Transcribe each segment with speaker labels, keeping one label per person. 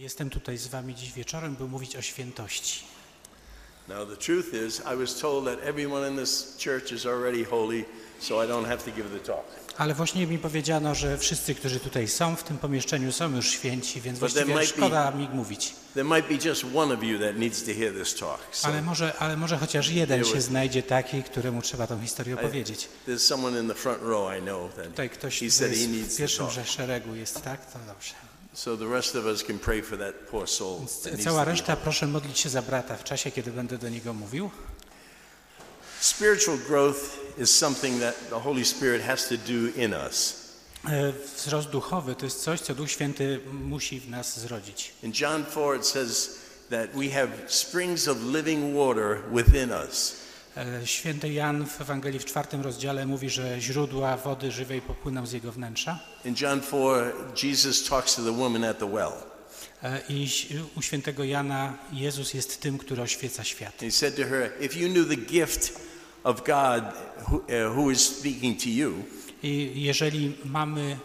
Speaker 1: Jestem tutaj z wami dziś wieczorem, by mówić o świętości.
Speaker 2: Now the truth is, I was told that everyone in this church is already holy, so I don't have to give the talk.
Speaker 1: Ale właśnie mi powiedziano, że wszyscy, którzy tutaj są w tym pomieszczeniu, są już święci, więc
Speaker 2: But there
Speaker 1: właściwie
Speaker 2: might
Speaker 1: szkoda mi mówić.
Speaker 2: There might be just one of you that needs to hear this talk. So
Speaker 1: Ale może chociaż jeden się znajdzie taki, któremu trzeba tą historię opowiedzieć.
Speaker 2: there's someone in the front row I know that
Speaker 1: Tutaj ktoś
Speaker 2: he
Speaker 1: kto
Speaker 2: said he
Speaker 1: jest
Speaker 2: needs
Speaker 1: w
Speaker 2: to
Speaker 1: pierwszym
Speaker 2: talk.
Speaker 1: szeregu jest, tak? To dobrze.
Speaker 2: So the rest of us can pray for that poor soul. that needs
Speaker 1: Cała
Speaker 2: to be
Speaker 1: reszta, proszę modlić się za brata w czasie, kiedy będę do niego mówił.
Speaker 2: Spiritual growth is something that the Holy Spirit has to do in us.
Speaker 1: Wzrost duchowy to jest coś, co Duch Święty musi w nas zrodzić.
Speaker 2: In John 4 it says that we have springs of living water within us.
Speaker 1: Święty Jan w Ewangelii w 4 rozdziale mówi, że źródła wody żywej popłyną z jego wnętrza.
Speaker 2: In John 4, Jesus talks to the woman at the well.
Speaker 1: I u świętego Jana Jezus jest tym, który oświeca świat.
Speaker 2: He said to her, if you knew the gift of God who is speaking to you,
Speaker 1: I jeżeli mamy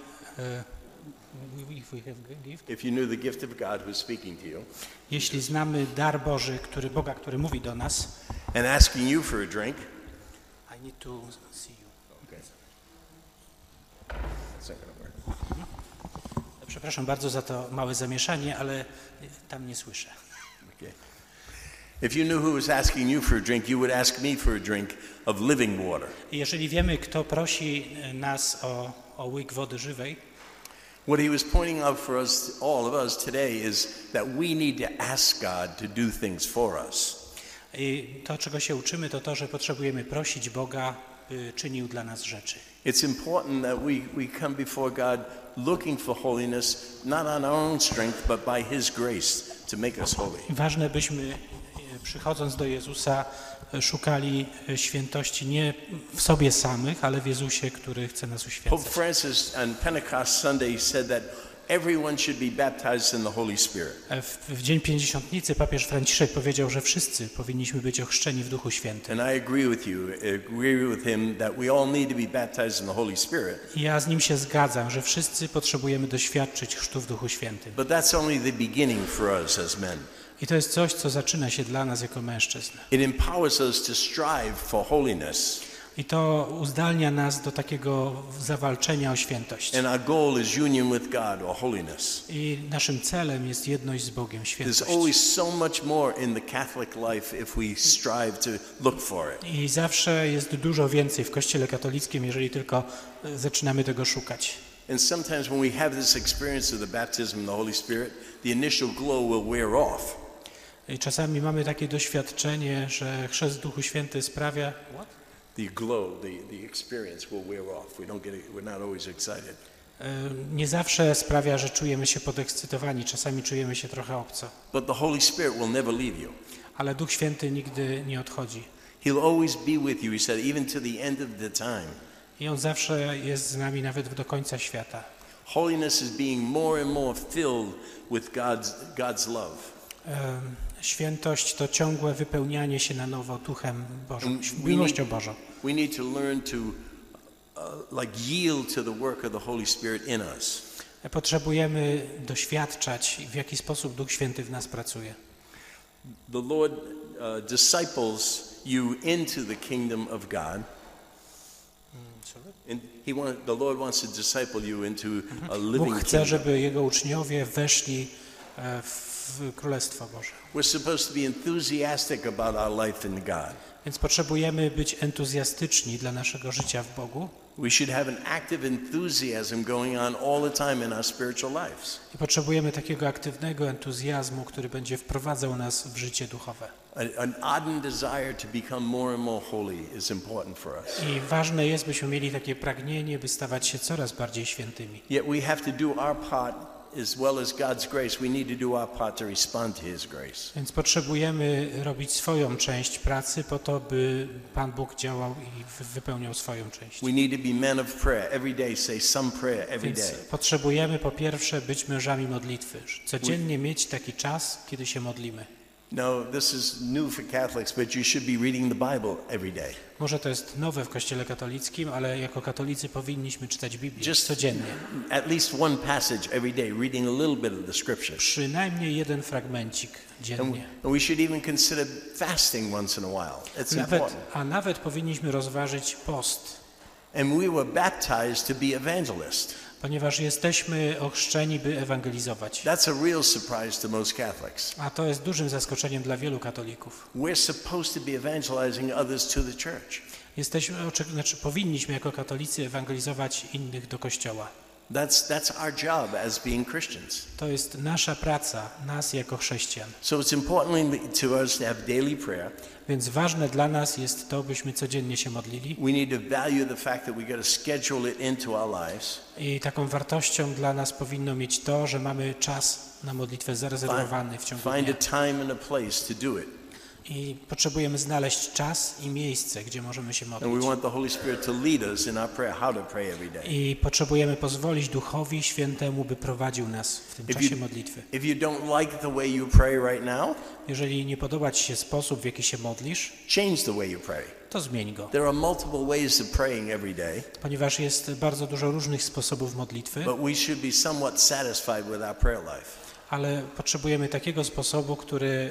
Speaker 2: if you knew the gift of God who is speaking to you,
Speaker 1: jeśli znamy dar Boży, Boga, który mówi do nas,
Speaker 2: and asking you for a drink,
Speaker 1: I need to see you.
Speaker 2: okay. That's not gonna work.
Speaker 1: Przepraszam bardzo za to małe zamieszanie, ale tam nie słyszę.
Speaker 2: Okay. If you knew who was asking you for a drink, you would ask me for a drink of living water.
Speaker 1: Jeżeli wiemy, kto prosi nas o łyk wody żywej,
Speaker 2: What he was pointing out for us, all of us today, is that we need to ask God to do things for us.
Speaker 1: i to, czego się uczymy, to to, że potrzebujemy prosić Boga, by czynił dla nas rzeczy.
Speaker 2: It's important that we come before God looking for holiness, not on our own strength, but by His grace to make us holy.
Speaker 1: Ważne, byśmy przychodząc do Jezusa szukali świętości nie w sobie samych, ale w Jezusie, który chce nas
Speaker 2: Pope
Speaker 1: uświęcać.
Speaker 2: Francis on Pentecost Sunday said that everyone should be baptized in the Holy Spirit.
Speaker 1: W Dzień Pięćdziesiątnicy papież Franciszek powiedział, że wszyscy powinniśmy być ochrzczeni w Duchu Świętym.
Speaker 2: And I agree with him that we all need to be baptized in the Holy Spirit.
Speaker 1: I ja z nim się zgadzam, że wszyscy potrzebujemy doświadczyć chrztu w Duchu Świętym.
Speaker 2: But that's only the beginning for us as men.
Speaker 1: I to jest coś, co zaczyna się dla nas jako mężczyzn.
Speaker 2: It empowers us to strive for holiness.
Speaker 1: I to uzdalnia nas do takiego zawalczenia o świętość.
Speaker 2: And our goal is union with God or holiness.
Speaker 1: I naszym celem jest jedność z Bogiem,
Speaker 2: There's
Speaker 1: świętość.
Speaker 2: always so much more in the Catholic life if we strive to look for it.
Speaker 1: I zawsze jest dużo więcej w Kościele katolickim, jeżeli tylko zaczynamy tego szukać.
Speaker 2: And sometimes when we have this experience of the baptism of the Holy Spirit, the initial glow will wear off.
Speaker 1: I czasami mamy takie doświadczenie, że chrzest w Duchu Świętym sprawia,
Speaker 2: The glow, the experience will wear off. We're not always excited.
Speaker 1: nie zawsze sprawia, że czujemy się podekscytowani, czasami czujemy się trochę obco.
Speaker 2: But the Holy Spirit will never leave you.
Speaker 1: Ale Duch Święty nigdy nie odchodzi.
Speaker 2: He'll always be with you, he said, even to the end of the time.
Speaker 1: I On zawsze jest z nami nawet do końca świata.
Speaker 2: Holiness is being more and more filled with God's love.
Speaker 1: Świętość to ciągłe wypełnianie się na nowo Duchem Bożym, miłością Bożą.
Speaker 2: We need to learn to yield to the work of the Holy Spirit in us.
Speaker 1: Potrzebujemy doświadczać, w jaki sposób Duch Święty w nas pracuje.
Speaker 2: The Lord disciples you into the kingdom of God. And the Lord wants to disciple you into a living
Speaker 1: Bóg chce,
Speaker 2: kingdom.
Speaker 1: żeby Jego uczniowie weszli w Królestwo Boże.
Speaker 2: We're supposed to be enthusiastic about our life in God.
Speaker 1: Więc potrzebujemy być entuzjastyczni dla naszego życia w Bogu.
Speaker 2: We should have an active enthusiasm going on all the time in our spiritual lives.
Speaker 1: I potrzebujemy takiego aktywnego entuzjazmu, który będzie wprowadzał nas w życie duchowe.
Speaker 2: An ardent desire to become more and more holy is important for us.
Speaker 1: I ważne jest, byśmy mieli takie pragnienie, by stawać się coraz bardziej świętymi.
Speaker 2: Yet we have to do our part as well as God's grace. We need to do our part to respond to His grace.
Speaker 1: Więc potrzebujemy robić swoją część pracy po to, by Pan Bóg działał i wypełniał swoją część.
Speaker 2: We need to be men of prayer. Every day say some prayer every
Speaker 1: Więc
Speaker 2: day.
Speaker 1: potrzebujemy po pierwsze być mężami modlitwy. Codziennie mieć taki czas, kiedy się modlimy.
Speaker 2: No, this is new for Catholics, but you should be reading the Bible every day.
Speaker 1: Może to jest nowe w Kościele katolickim, ale jako katolicy powinniśmy czytać Biblię codziennie.
Speaker 2: At least one passage every day, reading a little bit of the scriptures.
Speaker 1: Przynajmniej jeden fragmencik dziennie.
Speaker 2: And we should even consider fasting once in a while. It's important.
Speaker 1: Nawet powinniśmy rozważyć post.
Speaker 2: And we were baptized to be evangelists.
Speaker 1: Ponieważ jesteśmy ochrzczeni, by ewangelizować.
Speaker 2: That's a real surprise to most Catholics.
Speaker 1: A to jest dużym zaskoczeniem dla wielu katolików.
Speaker 2: We're supposed to be evangelizing others to the church.
Speaker 1: Powinniśmy jako katolicy ewangelizować innych do Kościoła.
Speaker 2: That's our job as being Christians.
Speaker 1: To jest nasza praca, nas jako chrześcijan.
Speaker 2: So it's important to us to have daily prayer.
Speaker 1: Więc ważne dla nas jest to, byśmy codziennie się modlili.
Speaker 2: We need to value the fact that we got to schedule it into our lives.
Speaker 1: I taką wartością dla nas powinno mieć to, że mamy czas na modlitwę zarezerwowany w ciągu dnia.
Speaker 2: Find a time and a place to do it.
Speaker 1: I potrzebujemy znaleźć czas i miejsce, gdzie możemy się
Speaker 2: And we
Speaker 1: modlić.
Speaker 2: want the Holy Spirit to lead us in our prayer, how to pray every day.
Speaker 1: I potrzebujemy pozwolić Duchowi Świętemu, by prowadził nas w tym czasie modlitwy.
Speaker 2: If you don't like the way you pray right now,
Speaker 1: Jeżeli nie podoba Ci się sposób, w jaki się modlisz,
Speaker 2: change the way you pray.
Speaker 1: to zmień go.
Speaker 2: There are multiple ways of praying every day,
Speaker 1: Ponieważ jest bardzo dużo różnych sposobów modlitwy,
Speaker 2: but we should be somewhat satisfied with our prayer life.
Speaker 1: ale potrzebujemy takiego sposobu, który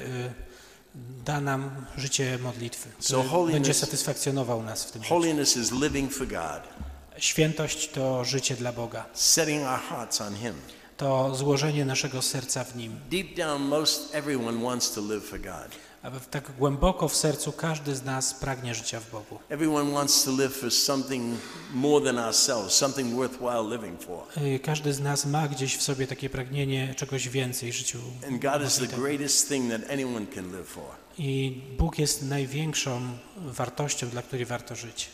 Speaker 1: da nam życie modlitwy, który będzie satysfakcjonował nas w tym życiu.
Speaker 2: Holiness is living for God,
Speaker 1: Świętość to życie dla Boga.
Speaker 2: setting our hearts on Him.
Speaker 1: To złożenie naszego serca w Nim.
Speaker 2: Deep down, most everyone wants to live for God.
Speaker 1: A tak głęboko w sercu każdy z nas pragnie życia w Bogu.
Speaker 2: Everyone wants to live for something more than ourselves, something worthwhile living for.
Speaker 1: Każdy z nas ma gdzieś w sobie takie pragnienie czegoś więcej w życiu.
Speaker 2: And God is the greatest thing that anyone can live for.
Speaker 1: I Bóg jest największą wartością, dla której warto żyć.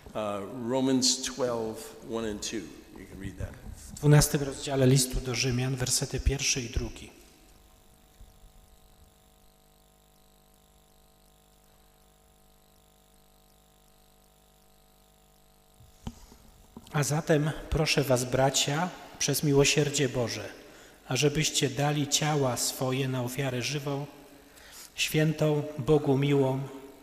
Speaker 2: Romans 12, 1 and 2. You can read that.
Speaker 1: W 12 rozdziale listu do Rzymian, wersety 1 i 2. A zatem proszę was, bracia, przez miłosierdzie Boże, ażebyście dali ciała swoje na ofiarę żywą, świętą, Bogu miłą,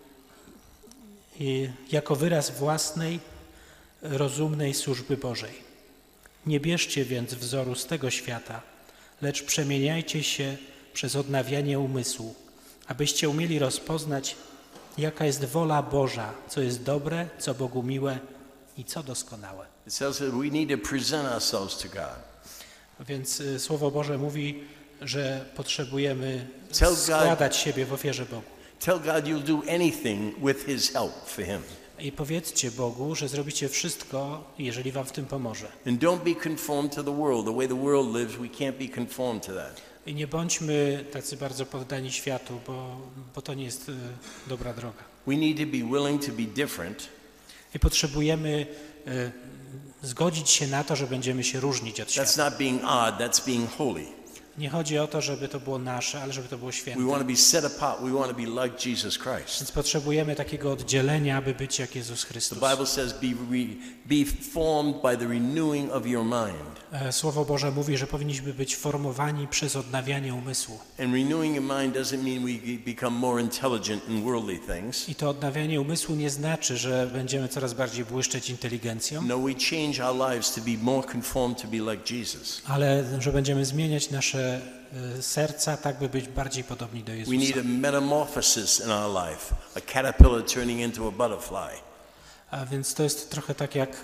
Speaker 1: i jako wyraz własnej, rozumnej służby Bożej. Nie bierzcie więc wzoru z tego świata, lecz przemieniajcie się przez odnawianie umysłu, abyście umieli rozpoznać, jaka jest wola Boża, co jest dobre, co Bogu miłe i co doskonałe.
Speaker 2: It says that we need to present ourselves to God.
Speaker 1: Więc Słowo Boże mówi, że potrzebujemy
Speaker 2: Tell God-
Speaker 1: składać siebie w ofierze Bogu.
Speaker 2: Tell God you'll do anything with His help for Him.
Speaker 1: I powiedzcie Bogu, że zrobicie wszystko, jeżeli wam w tym pomoże.
Speaker 2: And don't be conformed to the world. The way the world lives, we can't be conformed to that.
Speaker 1: I nie bądźmy tacy bardzo poddani światu, bo to nie jest dobra droga.
Speaker 2: We need to be willing to be different,
Speaker 1: I potrzebujemy zgodzić się na to, że będziemy się różnić od
Speaker 2: That's
Speaker 1: świata.
Speaker 2: not being odd, that's being holy.
Speaker 1: Nie chodzi o to, żeby to było nasze, ale żeby to było
Speaker 2: We
Speaker 1: święte.
Speaker 2: want to be set apart. We want to be like Jesus Christ.
Speaker 1: Więc potrzebujemy takiego oddzielenia, aby być jak Jezus
Speaker 2: The
Speaker 1: Chrystus.
Speaker 2: Bible says, be formed by the renewing of your mind.
Speaker 1: Słowo Boże mówi, że powinniśmy być formowani przez odnawianie umysłu.
Speaker 2: And renewing your mind doesn't mean we become more intelligent in worldly things.
Speaker 1: I to odnawianie umysłu nie znaczy, że będziemy coraz bardziej błyszczeć inteligencją,
Speaker 2: No, we change our lives to be more conformed to be like Jesus.
Speaker 1: ale że będziemy zmieniać nasze serca tak, by być bardziej podobni do
Speaker 2: We
Speaker 1: Jezusa.
Speaker 2: need a metamorphosis in our life, a caterpillar turning into a butterfly.
Speaker 1: A więc to jest trochę tak jak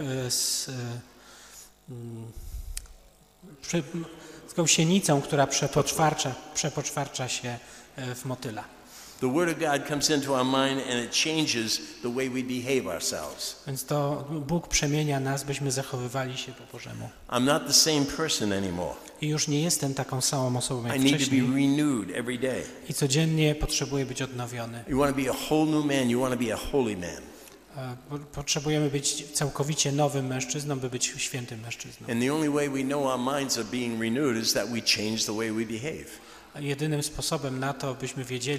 Speaker 1: z gąsienicą, która przepoczwarcza się w motyla.
Speaker 2: The Word of God comes into our mind and it changes the way we behave ourselves.
Speaker 1: Więc to Bóg przemienia nas, byśmy zachowywali się po Bożemu.
Speaker 2: I'm not the same person anymore.
Speaker 1: I już nie jestem taką samą osobą jak
Speaker 2: I need to be
Speaker 1: wcześniej.
Speaker 2: renewed every day.
Speaker 1: I codziennie potrzebuję być odnowiony.
Speaker 2: You want to be a whole new man, you want to be a holy man.
Speaker 1: Potrzebujemy być całkowicie nowym mężczyzną, by być świętym mężczyzną.
Speaker 2: And the only way we know our minds are being renewed is that we change the way we behave.
Speaker 1: Jedynym sposobem na to, byśmy wiedzieli,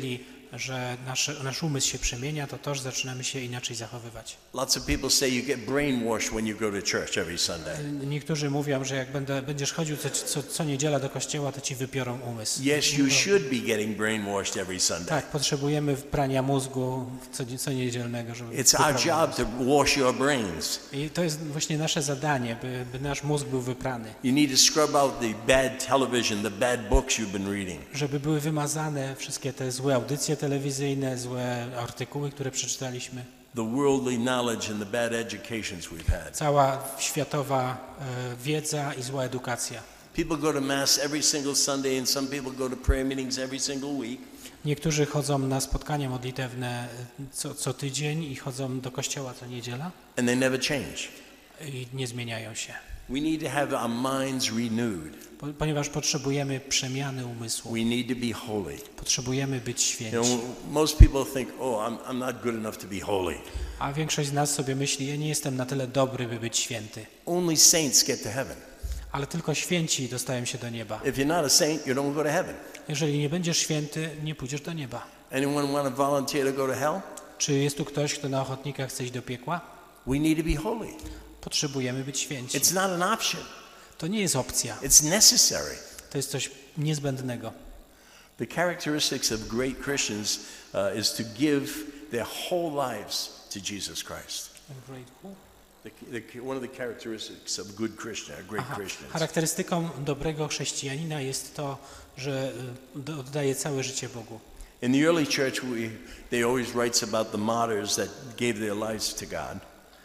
Speaker 1: że nasz umysł się przemienia, to że zaczynamy się inaczej zachowywać.
Speaker 2: Lots of people say you get brainwashed when you go to church every Sunday.
Speaker 1: Niektórzy mówią, że jak będziesz chodził co niedziela do kościoła, to ci wypiorą umysł.
Speaker 2: Yes, you should be getting brainwashed every Sunday.
Speaker 1: Tak, potrzebujemy prania mózgu co niedzielnego, żeby
Speaker 2: It's our job to wash your brains.
Speaker 1: I to jest właśnie nasze zadanie, by nasz mózg był wyprany.
Speaker 2: You need to scrub out the bad television, the bad books you've been reading.
Speaker 1: Żeby były wymazane wszystkie te złe audycje telewizyjne, złe artykuły, które przeczytaliśmy.
Speaker 2: The worldly knowledge and the bad educations we've had.
Speaker 1: Cała światowa wiedza i zła edukacja.
Speaker 2: People go to mass every single Sunday and some people go to prayer meetings every single week.
Speaker 1: Niektórzy chodzą na spotkania modlitewne co tydzień i chodzą do kościoła co niedziela
Speaker 2: And they never change.
Speaker 1: i nie zmieniają się.
Speaker 2: We need to have our minds renewed.
Speaker 1: Ponieważ potrzebujemy przemiany umysłu.
Speaker 2: We need to be holy.
Speaker 1: Potrzebujemy być
Speaker 2: You
Speaker 1: święci.
Speaker 2: know, most people think, oh, I'm not good enough to be holy.
Speaker 1: A większość z nas sobie myśli, ja nie jestem na tyle dobry, by być święty.
Speaker 2: Only saints get to heaven.
Speaker 1: Ale tylko święci dostają się do nieba.
Speaker 2: If you're not a saint, you don't go to heaven.
Speaker 1: Jeżeli nie będziesz święty, nie pójdziesz do nieba.
Speaker 2: Anyone want to volunteer to go to hell?
Speaker 1: Czy jest tu ktoś, kto na ochotnika chce iść do piekła?
Speaker 2: We need to be holy.
Speaker 1: Potrzebujemy być święci.
Speaker 2: It's not an option.
Speaker 1: To nie jest opcja.
Speaker 2: It's necessary.
Speaker 1: To jest coś niezbędnego.
Speaker 2: The characteristics of great Christians is to give their whole lives to Jesus Christ. One of the characteristics of a good Christian, a great Christian.
Speaker 1: Charakterystyką dobrego chrześcijanina jest to, że oddaje całe życie Bogu.
Speaker 2: In the early church, they always writes about the martyrs that gave their lives to God.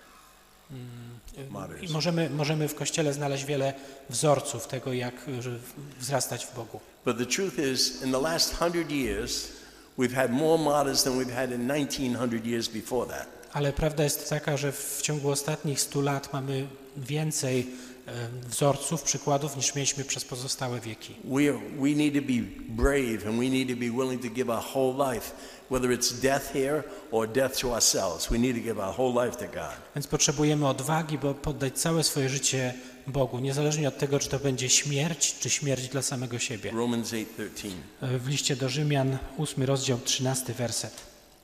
Speaker 1: I możemy w Kościele znaleźć wiele wzorców tego, jak wzrastać w Bogu.
Speaker 2: But the truth is, in the last 100 years, we've had more martyrs than we've had in 1900 years before that.
Speaker 1: Ale prawda jest taka, że w ciągu ostatnich 100 lat mamy więcej wzorców, przykładów, niż mieliśmy przez pozostałe wieki.
Speaker 2: We need to be brave and we need to be willing to give our whole life, whether it's death here or death to ourselves. We need to give our whole life to God.
Speaker 1: Więc potrzebujemy odwagi, by poddać całe swoje życie Bogu, niezależnie od tego, czy to będzie śmierć, czy śmierć dla samego siebie.
Speaker 2: Romans 8:13.
Speaker 1: W liście do Rzymian, 8 rozdział, 13 werset.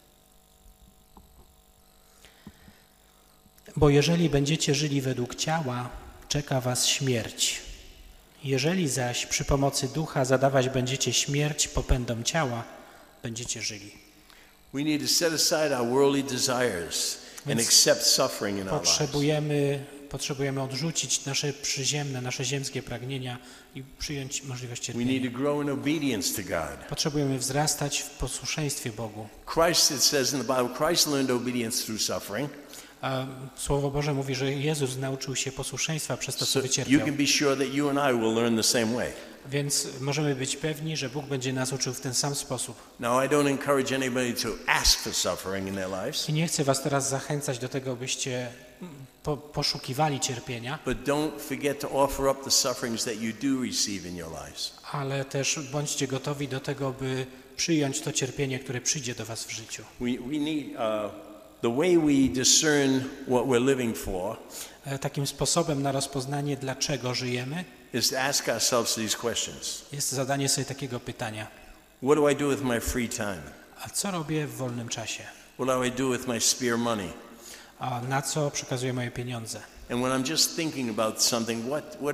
Speaker 1: Bo jeżeli będziecie żyli według ciała, czeka was śmierć. Jeżeli zaś przy pomocy ducha zadawać będziecie śmierć popędom ciała, będziecie żyli.
Speaker 2: We need to set aside our worldly desires and accept suffering in our lives.
Speaker 1: Potrzebujemy odrzucić nasze przyziemne, nasze ziemskie pragnienia i przyjąć możliwość
Speaker 2: We need
Speaker 1: cierpienia.
Speaker 2: to grow in obedience to God.
Speaker 1: Potrzebujemy wzrastać w posłuszeństwie Bogu.
Speaker 2: Christ, it says in the Bible, Christ learned obedience through suffering.
Speaker 1: A Słowo Boże mówi, że Jezus nauczył się posłuszeństwa przez to,
Speaker 2: So
Speaker 1: co
Speaker 2: you
Speaker 1: wycierpiał.
Speaker 2: can be sure that you and I will learn the same way.
Speaker 1: Więc możemy być pewni, że Bóg będzie nas uczył w ten sam sposób.
Speaker 2: Now, I don't encourage anybody to ask for suffering in their lives,
Speaker 1: I nie chcę was teraz zachęcać do tego, byście poszukiwali cierpienia,
Speaker 2: but don't forget to offer up the sufferings that you do receive in your lives.
Speaker 1: ale też bądźcie gotowi do tego, by przyjąć to cierpienie, które przyjdzie do was w życiu.
Speaker 2: We need the way we discern what we're living for
Speaker 1: Takim sposobem na rozpoznanie, dlaczego żyjemy,
Speaker 2: is to ask ourselves these questions.
Speaker 1: jest zadanie sobie takiego pytania.
Speaker 2: What do I do with my free time?
Speaker 1: A co robię w wolnym czasie?
Speaker 2: What do I do with my spare money?
Speaker 1: A na co przekazuję moje pieniądze?
Speaker 2: And when I'm just thinking about something, what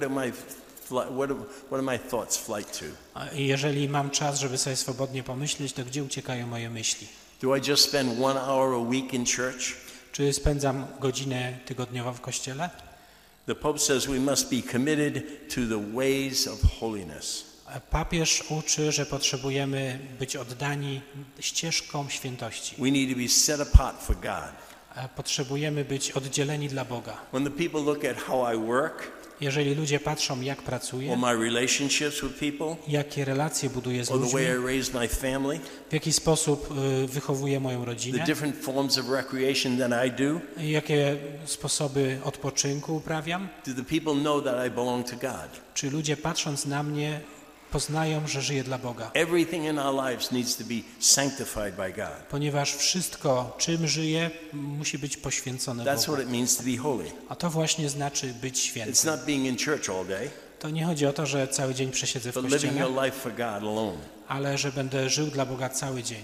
Speaker 2: are my thoughts flight to?
Speaker 1: I jeżeli mam czas, żeby sobie swobodnie pomyśleć, to gdzie uciekają moje myśli?
Speaker 2: Do I just spend 1 hour a week in church?
Speaker 1: Czy spędzam godzinę tygodniowo w kościele?
Speaker 2: The Pope says we must be committed to the ways of holiness.
Speaker 1: Papież uczy, że potrzebujemy być oddani ścieżkom świętości.
Speaker 2: We need to be set apart for God.
Speaker 1: Potrzebujemy być oddzieleni dla Boga.
Speaker 2: When the people look at how I work,
Speaker 1: Jeżeli ludzie patrzą, jak
Speaker 2: or
Speaker 1: pracuję,
Speaker 2: my relationships with people,
Speaker 1: jakie relacje buduję z
Speaker 2: or the
Speaker 1: ludźmi,
Speaker 2: way I raise my family,
Speaker 1: w jaki sposób wychowuję moją
Speaker 2: the
Speaker 1: rodzinę,
Speaker 2: different forms of recreation that I do,
Speaker 1: jakie sposoby odpoczynku uprawiam,
Speaker 2: do the people know that I belong to God?
Speaker 1: czy ludzie patrząc na mnie poznają, że żyję dla Boga.
Speaker 2: Everything in our lives needs to be sanctified by God.
Speaker 1: Ponieważ wszystko, czym żyję, musi być poświęcone
Speaker 2: That's
Speaker 1: Bogu.
Speaker 2: what it means to be holy.
Speaker 1: A to właśnie znaczy być
Speaker 2: It's
Speaker 1: świętym.
Speaker 2: not being in church all day,
Speaker 1: To nie chodzi o to, że cały dzień przesiedzę w
Speaker 2: but living
Speaker 1: kościele,
Speaker 2: your life for God alone.
Speaker 1: ale że będę żył dla Boga cały dzień.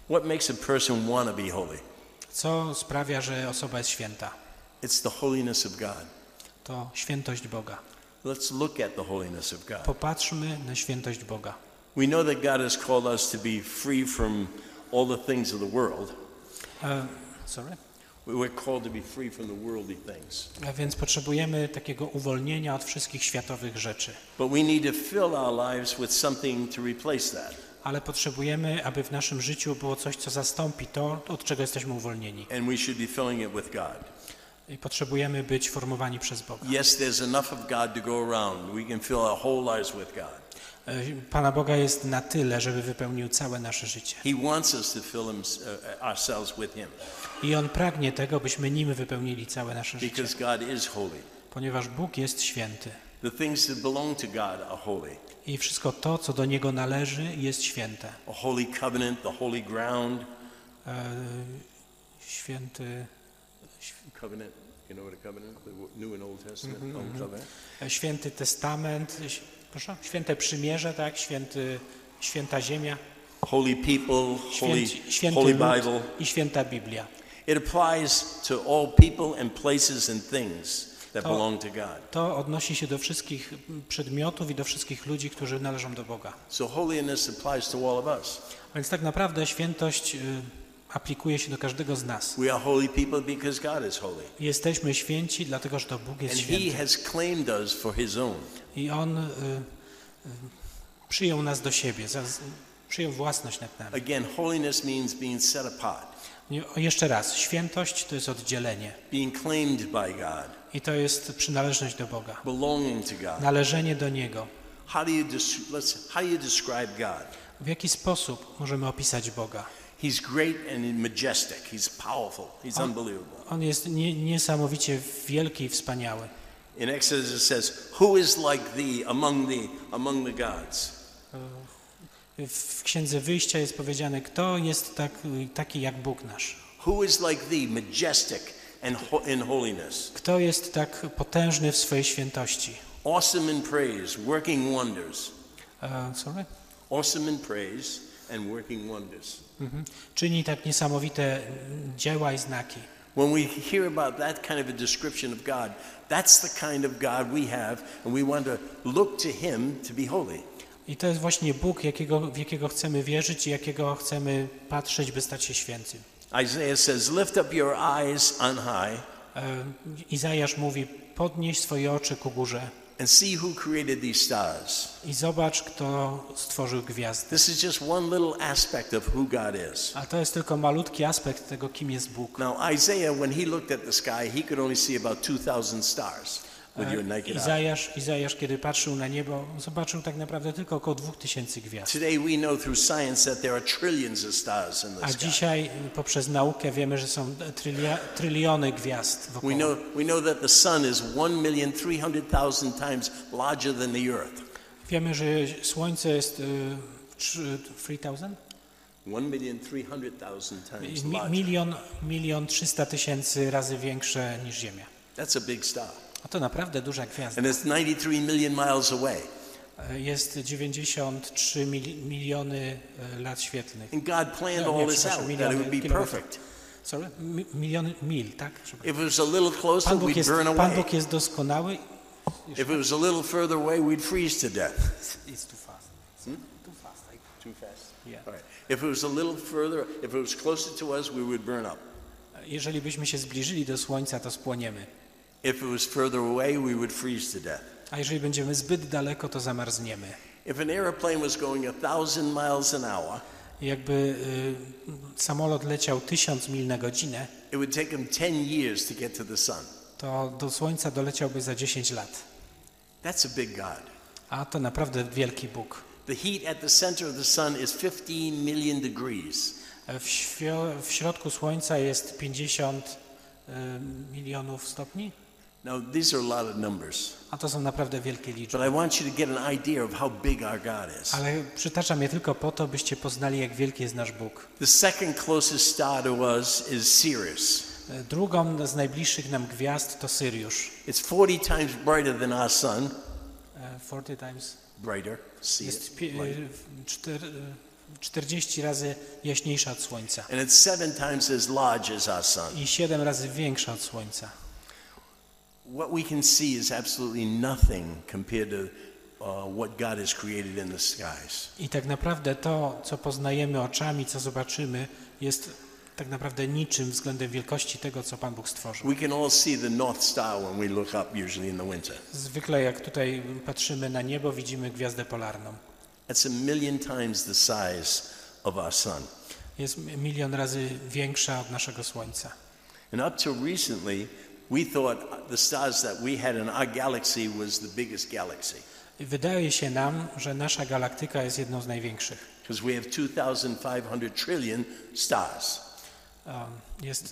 Speaker 2: What makes a person want to be holy?
Speaker 1: Co sprawia, że osoba jest święta?
Speaker 2: It's the holiness of God.
Speaker 1: To świętość Boga.
Speaker 2: Let's look at the holiness of God.
Speaker 1: Popatrzmy na świętość Boga.
Speaker 2: We know that God has called us to be free from all the things of the world.
Speaker 1: Sorry?
Speaker 2: We're called to be free from the worldly things.
Speaker 1: A więc potrzebujemy takiego uwolnienia od wszystkich światowych rzeczy.
Speaker 2: But we need to fill our lives with something to replace that.
Speaker 1: Ale potrzebujemy, aby w naszym życiu było coś, co zastąpi to, od czego jesteśmy uwolnieni.
Speaker 2: And we should be filling it with God.
Speaker 1: I potrzebujemy być formowani przez Boga.
Speaker 2: Yes, there's enough of God to go around. We can fill our whole lives with God.
Speaker 1: Pana Boga jest na tyle, żeby wypełnił całe nasze życie.
Speaker 2: He wants us to fill ourselves with Him.
Speaker 1: I On pragnie tego, byśmy Nim wypełnili całe nasze życie.
Speaker 2: Because God is holy.
Speaker 1: Ponieważ Bóg jest święty.
Speaker 2: The things that belong to God are holy.
Speaker 1: I wszystko to, co do Niego należy, jest święte.
Speaker 2: A holy covenant, the holy ground.
Speaker 1: Święty...
Speaker 2: Covenant, you know what a covenant? The New and Old Testament, Old Covenant.
Speaker 1: Święty Testament, proszę? Święte Przymierze, tak? Święta Ziemia.
Speaker 2: Holy people,
Speaker 1: Święty
Speaker 2: holy
Speaker 1: lud
Speaker 2: Bible.
Speaker 1: I święta Biblia.
Speaker 2: It applies to all people and places and things that belong to God.
Speaker 1: To odnosi się do wszystkich przedmiotów i do wszystkich ludzi, którzy należą do Boga.
Speaker 2: So holiness applies to all of us.
Speaker 1: A więc tak naprawdę świętość aplikuje się do każdego z nas.
Speaker 2: We are holy people because God is holy.
Speaker 1: Jesteśmy święci, dlatego że to Bóg jest
Speaker 2: And
Speaker 1: święty.
Speaker 2: He has claimed us for His own.
Speaker 1: I On przyjął nas do siebie, przyjął własność nad nami.
Speaker 2: Again, holiness means being set apart.
Speaker 1: Jeszcze raz, świętość to jest oddzielenie.
Speaker 2: Being claimed by God.
Speaker 1: I to jest przynależność do Boga.
Speaker 2: Belonging to God.
Speaker 1: Należenie do Niego.
Speaker 2: How do you describe God?
Speaker 1: W jaki sposób możemy opisać Boga?
Speaker 2: He's great and majestic. He's powerful. He's unbelievable.
Speaker 1: On jest niesamowicie wielki i wspaniały.
Speaker 2: In Exodus it says, "Who is like thee among the gods?"
Speaker 1: W Księdze Wyjścia jest powiedziane, kto jest taki jak Bóg nasz.
Speaker 2: Who is like thee, majestic and in holiness?
Speaker 1: Kto jest tak potężny w swojej świętości?
Speaker 2: Awesome in praise, working wonders.
Speaker 1: Sorry?
Speaker 2: Awesome in praise and working wonders.
Speaker 1: Czyni tak niesamowite dzieła i znaki.
Speaker 2: When we hear about that kind of a description of God, that's the kind of God we have, and we want to look to Him to be holy.
Speaker 1: I to jest właśnie Bóg, w jakiego chcemy wierzyć i jakiego chcemy patrzeć, by stać się świętym.
Speaker 2: Isaiah says, "Lift up your eyes on high."
Speaker 1: Izajasz mówi, podnieś swoje oczy ku górze.
Speaker 2: And see who created these stars.
Speaker 1: I zobacz, kto stworzył gwiazdy.
Speaker 2: This is just one little aspect of who God is.
Speaker 1: A to jest tylko malutki aspekt tego, kim jest Bóg.
Speaker 2: Now Isaiah, when he looked at the sky, he could only see about 2,000 stars with your naked eye.
Speaker 1: Izajasz, kiedy patrzył na niebo, zobaczył tak naprawdę tylko około 2000 gwiazd.
Speaker 2: Today we know through science that there are trillions of stars in the
Speaker 1: A
Speaker 2: sky.
Speaker 1: dzisiaj poprzez naukę wiemy, że są tryliony gwiazd wokół.
Speaker 2: We know that the sun is 1,300,000 times larger than the earth.
Speaker 1: Wiemy, że Słońce jest 3,000?
Speaker 2: 1,300,000 times larger.
Speaker 1: Milion 300 tysięcy razy większe niż Ziemia.
Speaker 2: That's a big star.
Speaker 1: A to naprawdę duża gwiazda.
Speaker 2: And it's 93 million miles away.
Speaker 1: Jest 93 miliony lat świetlnych.
Speaker 2: And God planned all this out, that it would be perfect.
Speaker 1: Sorry? Miliony mil, tak?
Speaker 2: If it was a little closer, we'd burn
Speaker 1: Pan
Speaker 2: away.
Speaker 1: Bóg jest doskonały.
Speaker 2: If it was a little further away, we'd freeze to death.
Speaker 1: It's too fast. Too fast.
Speaker 2: Too fast?
Speaker 1: Yeah.
Speaker 2: All right. If it was a little further, if it was closer to us, we would burn up.
Speaker 1: Jeżeli byśmy się zbliżyli do Słońca, to spłoniemy.
Speaker 2: If it was further away, we would freeze to death.
Speaker 1: A jeżeli będziemy zbyt daleko, to zamarzniemy.
Speaker 2: If an airplane was going 1,000 miles an hour,
Speaker 1: Jakby samolot leciał 1000 mil na godzinę,
Speaker 2: it would take him 10 years to get to the sun.
Speaker 1: to do Słońca doleciałby za 10 lat.
Speaker 2: That's a big God.
Speaker 1: A to naprawdę wielki Bóg.
Speaker 2: The heat at the center of the sun is 15 million degrees.
Speaker 1: W środku Słońca jest 50 milionów stopni.
Speaker 2: Now, these are a lot of numbers,
Speaker 1: A to są naprawdę wielkie liczby.
Speaker 2: but I want you to get an idea of how big our God is.
Speaker 1: Ale przytaczam je tylko po to, byście poznali, jak wielki jest nasz Bóg.
Speaker 2: The second closest star to us is Sirius.
Speaker 1: Drugą z najbliższych nam gwiazd to Syriusz.
Speaker 2: It's 40 times brighter than our sun.
Speaker 1: 40 times.
Speaker 2: Brighter. See
Speaker 1: Jest
Speaker 2: it? Light.
Speaker 1: 40 razy jaśniejsza od Słońca.
Speaker 2: And it's 7 times as large as our sun.
Speaker 1: I 7 razy większa od Słońca.
Speaker 2: What we can see is absolutely nothing compared to what God has created in the skies.
Speaker 1: I tak naprawdę to, co poznajemy oczami, co zobaczymy, jest tak naprawdę niczym względem wielkości tego, co Pan Bóg stworzył.
Speaker 2: We can all see the North Star when we look up, usually in the winter.
Speaker 1: Zwykle jak tutaj patrzymy na niebo, widzimy gwiazdę polarną.
Speaker 2: That's 1 million times the size of our sun.
Speaker 1: Jest 1 milion razy większa od naszego Słońca.
Speaker 2: And up till recently, we thought the stars that we had in our galaxy was the biggest galaxy.
Speaker 1: I wydaje się nam, że nasza galaktyka jest jedną z największych.
Speaker 2: Because we have 2,500 trillion stars.
Speaker 1: Jest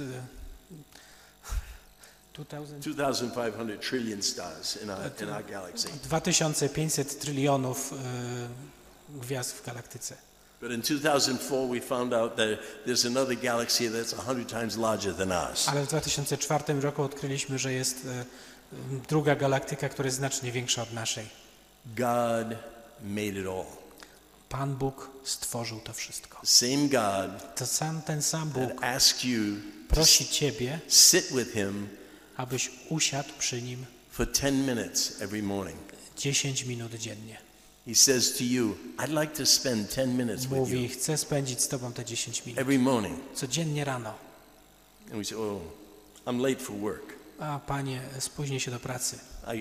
Speaker 2: 2,500 trillion stars in our galaxy.
Speaker 1: 2500 trylionów gwiazd w galaktyce.
Speaker 2: But in 2004 we found out that there's another galaxy that's 100 times larger than ours.
Speaker 1: Ale w 2004 roku odkryliśmy, że jest druga galaktyka, która jest znacznie większa od naszej.
Speaker 2: God made it all.
Speaker 1: Pan Bóg stworzył to wszystko.
Speaker 2: The same God
Speaker 1: Ten sam Bóg
Speaker 2: that asked you
Speaker 1: prosi Ciebie,
Speaker 2: to sit with him
Speaker 1: abyś usiadł przy Nim
Speaker 2: for 10 minutes every morning.
Speaker 1: 10 minut dziennie.
Speaker 2: He says to you, I'd like to spend 10 minutes with you
Speaker 1: Mówi, chcę spędzić z Tobą te 10 minut.
Speaker 2: every morning.
Speaker 1: Codziennie rano.
Speaker 2: And we say, oh, I'm late for work.
Speaker 1: A Panie, spóźnię się do pracy.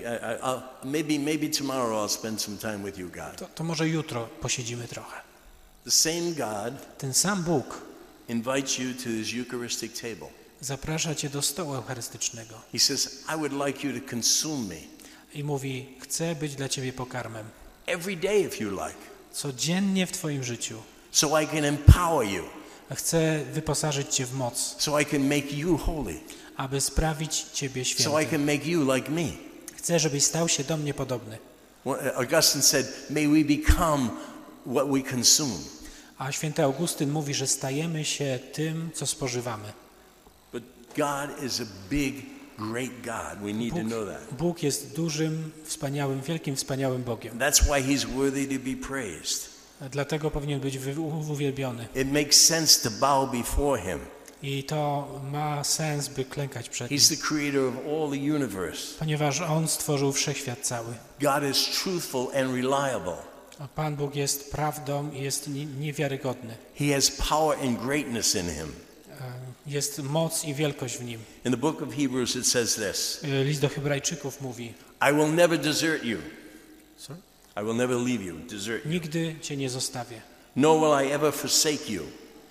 Speaker 2: Maybe tomorrow I'll spend some time with you, God.
Speaker 1: To może jutro posiedzimy trochę.
Speaker 2: The same God
Speaker 1: Ten sam Bóg
Speaker 2: invites you to his Eucharistic table.
Speaker 1: zaprasza Cię do stołu eucharystycznego
Speaker 2: He says, I would like you to consume me
Speaker 1: i mówi, chcę być dla Ciebie pokarmem.
Speaker 2: every day if you like,
Speaker 1: Codziennie w Twoim życiu.
Speaker 2: so I can empower you,
Speaker 1: Chcę wyposażyć Cię w moc,
Speaker 2: so I can make you holy,
Speaker 1: aby sprawić Ciebie
Speaker 2: so I
Speaker 1: świętym.
Speaker 2: can make you like me.
Speaker 1: Chcę, żebyś stał się do mnie podobny.
Speaker 2: Augustine said, may we become what we consume.
Speaker 1: A święty Augustyn mówi, że stajemy się tym, co spożywamy.
Speaker 2: But God is a big, great God. We need to know that.
Speaker 1: Bóg jest dużym, wspaniałym, wielkim, wspaniałym Bogiem.
Speaker 2: That's why he's worthy to be praised.
Speaker 1: Dlatego powinien być uwielbiony.
Speaker 2: It makes sense to bow before him.
Speaker 1: I to ma sens, by klękać przed Nim.
Speaker 2: He's the creator of all the universe.
Speaker 1: Ponieważ On stworzył wszechświat cały.
Speaker 2: God is truthful and reliable.
Speaker 1: A Pan Bóg jest prawdą i jest niewiarygodny.
Speaker 2: He has power and greatness in him.
Speaker 1: Jest moc i wielkość w Nim.
Speaker 2: In the book of Hebrews it says this,
Speaker 1: List do Hebrajczyków mówi,
Speaker 2: I will never desert you.
Speaker 1: sorry?
Speaker 2: I will never leave you, desert you.
Speaker 1: Nigdy Cię nie zostawię.
Speaker 2: Nor will I ever forsake you.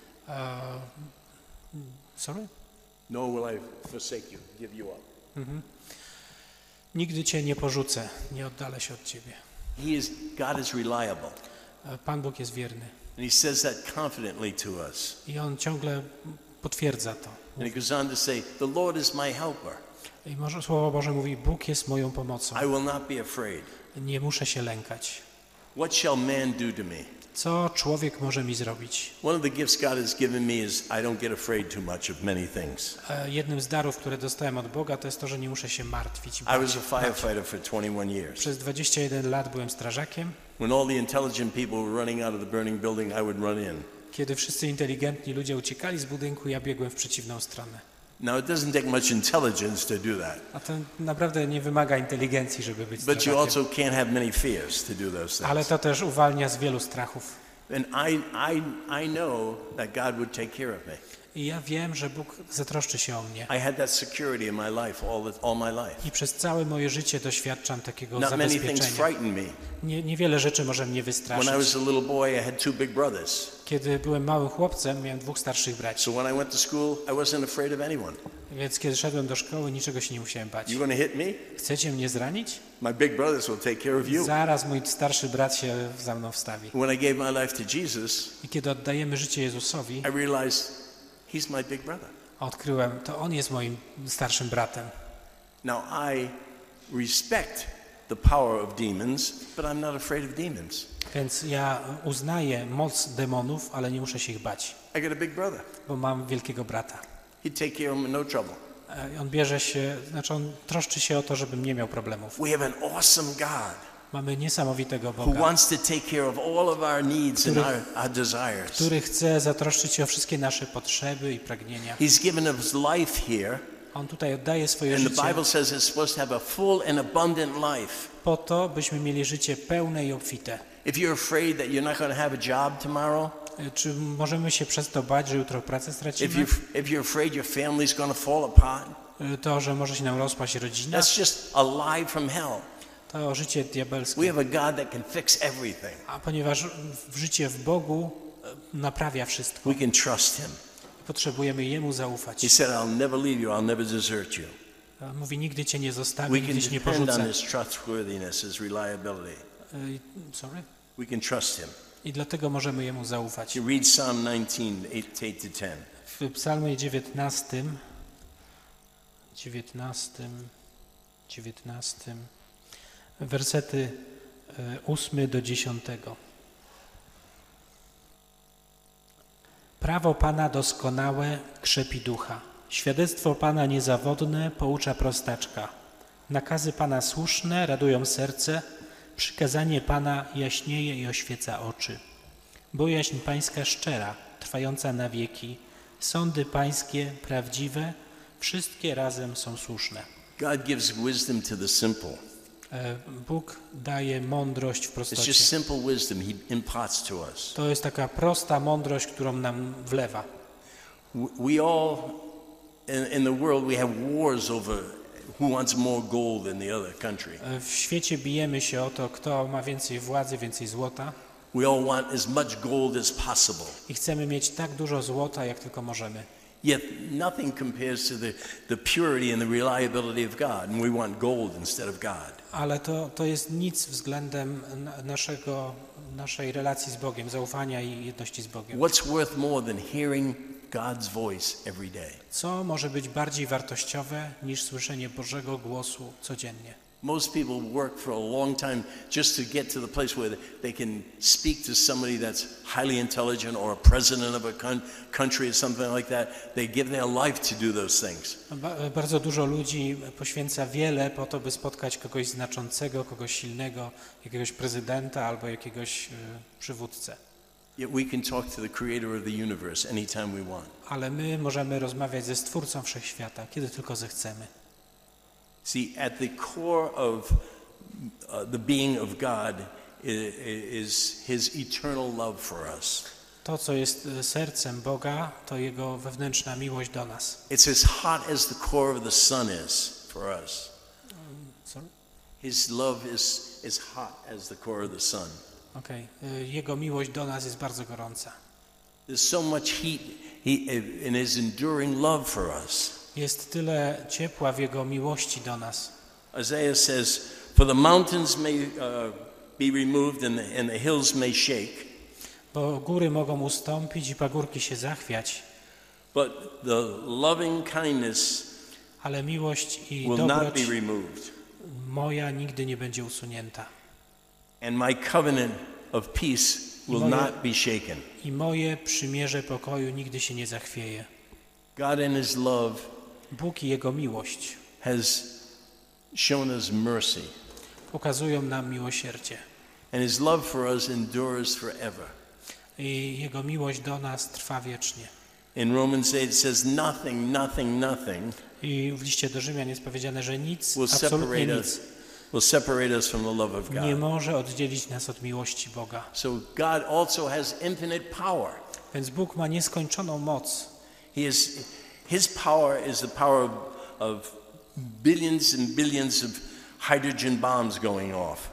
Speaker 1: Sorry?
Speaker 2: Nor will I forsake you, give you up.
Speaker 1: Nigdy Cię nie porzucę, nie oddalę się od Ciebie.
Speaker 2: God is reliable.
Speaker 1: Pan Bóg jest wierny.
Speaker 2: And he says that confidently to us.
Speaker 1: I On ciągle potwierdza to.
Speaker 2: And he goes on to say, the Lord is my helper.
Speaker 1: I może Słowo Boże mówi, Bóg jest moją pomocą.
Speaker 2: I will not be afraid.
Speaker 1: Nie muszę się lękać.
Speaker 2: What shall man do to me?
Speaker 1: Co człowiek może mi zrobić?
Speaker 2: One of the gifts God has given me is I don't get afraid too much of many things.
Speaker 1: Jednym z darów, które dostałem od Boga, to jest to, że nie muszę się martwić.
Speaker 2: I was a firefighter for 21 years.
Speaker 1: Przez 21 lat byłem strażakiem.
Speaker 2: When all the intelligent people were running out of the burning building, I would run in.
Speaker 1: Kiedy wszyscy inteligentni ludzie uciekali z budynku, ja biegłem w przeciwną stronę.
Speaker 2: Now it doesn't take much intelligence to do that.
Speaker 1: A to naprawdę nie wymaga inteligencji, żeby być
Speaker 2: But you
Speaker 1: strażakiem.
Speaker 2: also can't have many fears to do those
Speaker 1: Ale
Speaker 2: things.
Speaker 1: to też uwalnia z wielu strachów.
Speaker 2: And I know that God would take care of me.
Speaker 1: I ja wiem, że Bóg zatroszczy się o mnie.
Speaker 2: I had that security in my life all my life.
Speaker 1: I przez całe moje życie doświadczam takiego
Speaker 2: Not many things
Speaker 1: zabezpieczenia.
Speaker 2: frighten me.
Speaker 1: Niewiele rzeczy może mnie
Speaker 2: When
Speaker 1: wystraszyć.
Speaker 2: I was a little boy, I had 2 big brothers.
Speaker 1: Kiedy byłem małym chłopcem, miałem 2 starszych braci.
Speaker 2: So when I went to school, I wasn't afraid of anyone.
Speaker 1: Więc kiedy szedłem do szkoły, niczego się nie musiałem bać.
Speaker 2: You want to hit me?
Speaker 1: Chcecie mnie zranić?
Speaker 2: My big brothers will take care of you.
Speaker 1: Zaraz mój starszy brat się za mną wstawi.
Speaker 2: When I gave my life to Jesus,
Speaker 1: I kiedy oddajemy życie Jezusowi,
Speaker 2: I realized he's my big brother.
Speaker 1: odkryłem, to On jest moim starszym bratem.
Speaker 2: Now I respect the power of demons, but I'm not afraid of demons.
Speaker 1: Więc ja uznaję moc demonów, ale nie muszę się ich bać,
Speaker 2: I got a big brother.
Speaker 1: bo mam wielkiego brata.
Speaker 2: He'd take care of me, no trouble.
Speaker 1: On bierze się, znaczy on troszczy się o to, żebym nie miał problemów.
Speaker 2: We have an awesome God.
Speaker 1: Mamy niesamowitego
Speaker 2: who
Speaker 1: Boga,
Speaker 2: wants to take care of all of our needs and our desires.
Speaker 1: który chce zatroszczyć się o wszystkie nasze potrzeby i pragnienia.
Speaker 2: He's given us life here,
Speaker 1: On tutaj oddaje swoje
Speaker 2: and the
Speaker 1: życie
Speaker 2: Bible says it's supposed to have a full and abundant life.
Speaker 1: po to, byśmy mieli życie pełne i obfite.
Speaker 2: If you're afraid that you're not going to have a job tomorrow,
Speaker 1: Czy możemy się przez to bać, że jutro pracę stracimy?
Speaker 2: if you're afraid your family's going to fall apart,
Speaker 1: To, że może się nam rozpaść rodzina?
Speaker 2: that's just a lie from hell.
Speaker 1: To życie
Speaker 2: We
Speaker 1: diabelskie.
Speaker 2: have a God that can fix everything.
Speaker 1: A ponieważ życie w Bogu naprawia wszystko,
Speaker 2: We can trust Him.
Speaker 1: potrzebujemy Jemu zaufać.
Speaker 2: He said, I'll never leave you, I'll never desert you.
Speaker 1: Mówi, nigdy Cię nie
Speaker 2: We
Speaker 1: zostawię,
Speaker 2: can
Speaker 1: nigdy Cię nie
Speaker 2: depend on
Speaker 1: porzucę.
Speaker 2: His trustworthiness, His reliability.
Speaker 1: Sorry?
Speaker 2: We can trust Him.
Speaker 1: I dlatego możemy Jemu zaufać.
Speaker 2: You read Psalm 19, 8-10.
Speaker 1: W psalmie 19, wersety 8 do 10. Prawo Pana doskonałe krzepi ducha. Świadectwo Pana niezawodne poucza prostaczka. Nakazy Pana słuszne radują serce. Przykazanie Pana jaśnieje i oświeca oczy. Bojaźń Pańska szczera, trwająca na wieki. Sądy Pańskie prawdziwe, wszystkie razem są słuszne.
Speaker 2: God gives wisdom to the simple.
Speaker 1: Bóg daje mądrość w
Speaker 2: It's just
Speaker 1: prostocie.
Speaker 2: simple wisdom He imparts to us.
Speaker 1: To jest taka prosta mądrość, którą nam wlewa.
Speaker 2: We all, in the world, we have wars over who wants more gold than the other country.
Speaker 1: W świecie bijemy się o to, kto ma więcej władzy, więcej złota
Speaker 2: We all want as much gold as possible.
Speaker 1: i chcemy mieć tak dużo złota, jak tylko możemy.
Speaker 2: Yet nothing compares to the purity and the reliability of God, and we want gold instead of God.
Speaker 1: Ale to jest nic względem naszej relacji z Bogiem, zaufania i jedności z Bogiem.
Speaker 2: What's worth more than hearing God's voice every day?
Speaker 1: Co może być bardziej wartościowe niż słyszenie Bożego głosu codziennie?
Speaker 2: Most people work for a long time just to get to the place where they can speak to somebody that's highly intelligent or a president of a country or something like that. They give their life to do those things.
Speaker 1: Bardzo dużo ludzi poświęca wiele po to, by spotkać kogoś znaczącego, kogoś silnego, jakiegoś prezydenta albo jakiegoś przywódcę.
Speaker 2: Yet we can talk to the creator of the universe anytime we want.
Speaker 1: Ale my możemy rozmawiać ze Stwórcą Wszechświata, kiedy tylko zechcemy.
Speaker 2: See, at the core of the being of God is His eternal love for us.
Speaker 1: To, co jest sercem Boga, to Jego wewnętrzna miłość do nas.
Speaker 2: It's as hot as the core of the sun is for us.
Speaker 1: Sorry?
Speaker 2: His love is as hot as the core of the sun.
Speaker 1: Okej. Jego miłość do nas jest bardzo gorąca.
Speaker 2: There's so much heat in His enduring love for us.
Speaker 1: Jest tyle ciepła w Jego miłości do nas.
Speaker 2: Isaiah says, "For the mountains may be removed and the hills may shake,
Speaker 1: Bo góry mogą ustąpić i pagórki się zachwiać,
Speaker 2: but the loving kindness
Speaker 1: ale miłość i
Speaker 2: will not
Speaker 1: dobroć
Speaker 2: be removed,
Speaker 1: moja nigdy nie będzie usunięta.
Speaker 2: and my covenant of peace will not be shaken."
Speaker 1: I moje przymierze pokoju nigdy się nie zachwieje.
Speaker 2: God in His love
Speaker 1: Bóg i Jego miłość
Speaker 2: has shown us mercy,
Speaker 1: pokazują nam miłosierdzie.
Speaker 2: and His love for us endures forever.
Speaker 1: I Jego miłość do nas trwa wiecznie.
Speaker 2: In Romans 8 it says, nothing
Speaker 1: I w liście do Rzymian jest powiedziane, że nic,
Speaker 2: will
Speaker 1: absolutnie nic
Speaker 2: separate us from the love of
Speaker 1: nie
Speaker 2: God.
Speaker 1: może oddzielić nas od miłości Boga.
Speaker 2: So God also has infinite power.
Speaker 1: Więc Bóg ma nieskończoną moc.
Speaker 2: His power is the power of billions and billions of hydrogen bombs going off.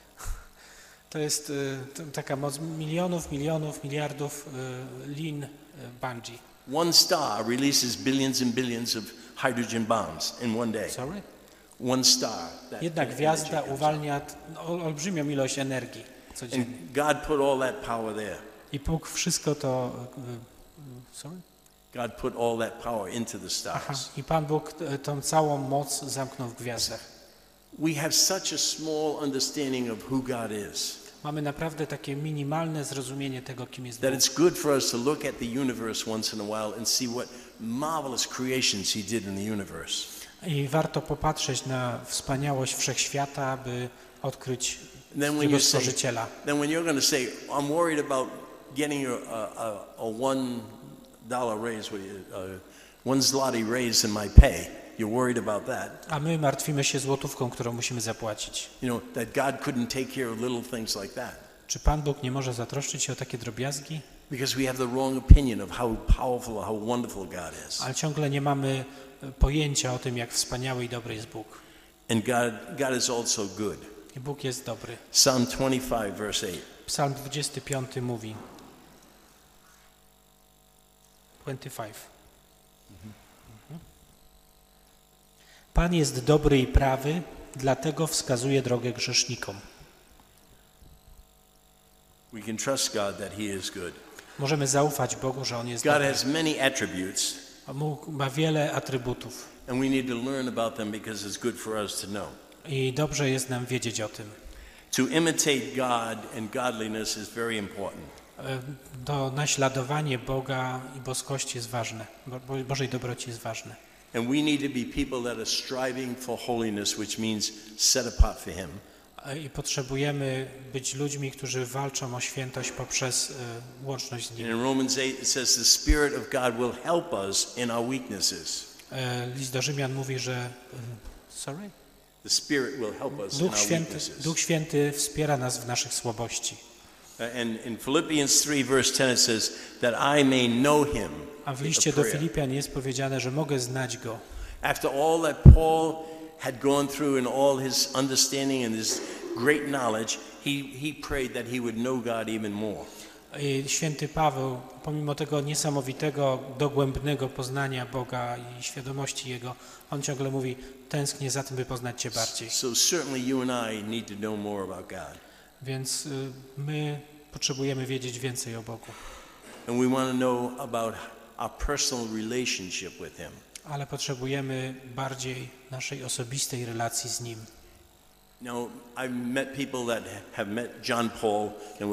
Speaker 1: To jest taka moc milionów, miliardów lin bungee.
Speaker 2: One star releases billions and billions of hydrogen bombs in one day.
Speaker 1: Sorry?
Speaker 2: One star.
Speaker 1: Jedna gwiazda uwalnia olbrzymią ilość energii codziennie.
Speaker 2: And God put all that power there.
Speaker 1: I Bóg wszystko to... Sorry?
Speaker 2: God put all that power into the
Speaker 1: Aha.
Speaker 2: stars.
Speaker 1: I Pan Bóg tą całą moc zamknął w gwiazdach.
Speaker 2: We have such a small understanding of who God is
Speaker 1: Mamy naprawdę takie minimalne zrozumienie tego, kim jest
Speaker 2: that
Speaker 1: Bóg.
Speaker 2: it's good for us to look at the universe once in a while and see what marvelous creations He did in the universe.
Speaker 1: I warto popatrzeć na wspaniałość Wszechświata, by odkryć swojego Stworzyciela.
Speaker 2: Then when you're going to say, I'm worried about getting a $1 raise, one zloty raise in my pay. You're worried about that.
Speaker 1: A my martwimy się złotówką, którą musimy zapłacić.
Speaker 2: You know, that God couldn't take care of little things like that.
Speaker 1: Czy Pan Bóg nie może zatroszczyć się o takie drobiazgi?
Speaker 2: Because we have the wrong opinion of how powerful, how wonderful God is.
Speaker 1: Ale ciągle nie mamy pojęcia o tym, jak wspaniały i dobry jest Bóg.
Speaker 2: And God is also good.
Speaker 1: I Bóg jest dobry.
Speaker 2: Psalm 25, verse 8.
Speaker 1: Psalm 25 mówi. 25. Pan jest dobry i prawy, dlatego wskazuje drogę grzesznikom.
Speaker 2: We can trust God that He is good.
Speaker 1: Możemy zaufać Bogu, że On jest
Speaker 2: God
Speaker 1: dobry.
Speaker 2: has many attributes,
Speaker 1: Ma wiele atrybutów
Speaker 2: and we need to learn about them because it's good for us to know.
Speaker 1: i dobrze jest nam wiedzieć o tym.
Speaker 2: To imitate God and godliness is very important.
Speaker 1: To naśladowanie Boga i boskości jest ważne, Bożej dobroci jest ważne.
Speaker 2: And we need to be people that are striving for holiness, which means set apart for Him.
Speaker 1: I potrzebujemy być ludźmi, którzy walczą o świętość poprzez łączność z
Speaker 2: And
Speaker 1: Nim.
Speaker 2: in Romans 8 it says the Spirit of God will help us in our weaknesses.
Speaker 1: List do Rzymian mówi, że
Speaker 2: The Spirit will help us in our weaknesses.
Speaker 1: Duch Święty wspiera nas w naszych słabości.
Speaker 2: And in Philippians 3 verse 10 it says that I may know Him.
Speaker 1: A w liście do Filipian jest powiedziane, że mogę znać Go.
Speaker 2: After all that Paul had gone through and all his understanding and his great knowledge, he prayed that he would know God even more.
Speaker 1: I święty Paweł, pomimo tego niesamowitego, dogłębnego poznania Boga i świadomości Jego, on ciągle mówi, tęsknię za tym, by poznać Cię bardziej.
Speaker 2: So certainly you and I need to know more about God.
Speaker 1: Więc my potrzebujemy wiedzieć więcej o Bogu.
Speaker 2: And we want to know about our personal relationship with Him.
Speaker 1: Ale potrzebujemy bardziej naszej osobistej relacji z Nim.
Speaker 2: Now, I've met people that have met John Paul and